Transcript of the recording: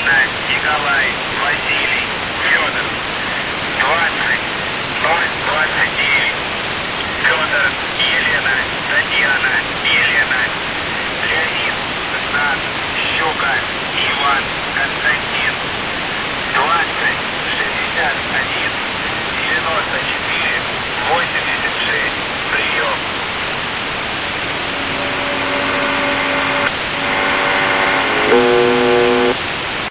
Анна, Николай, Василий, Федор. 20-029. Федор, Елена, Татьяна, Елена, Леонид, Игнат, Щука, Иван,